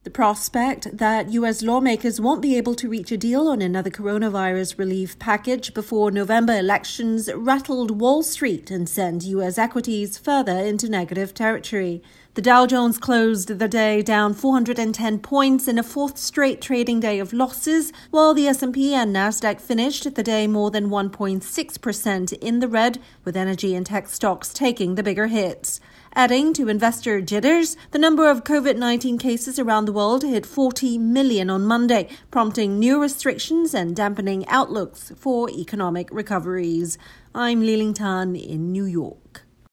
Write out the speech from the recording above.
The prospect that U.S. lawmakers won't be able to reach a deal on another coronavirus relief package before November elections rattled Wall Street and sent U.S. equities further into negative territory. The Dow Jones closed the day down 410 points in a fourth straight trading day of losses, while the S&P and Nasdaq finished the day more than 1.6% in the red, with energy and tech stocks taking the bigger hits. Adding to investor jitters, the number of COVID-19 cases around the world hit 40 million on Monday, prompting new restrictions and dampening outlooks for economic recoveries. I'm Li Ling Tan in New York.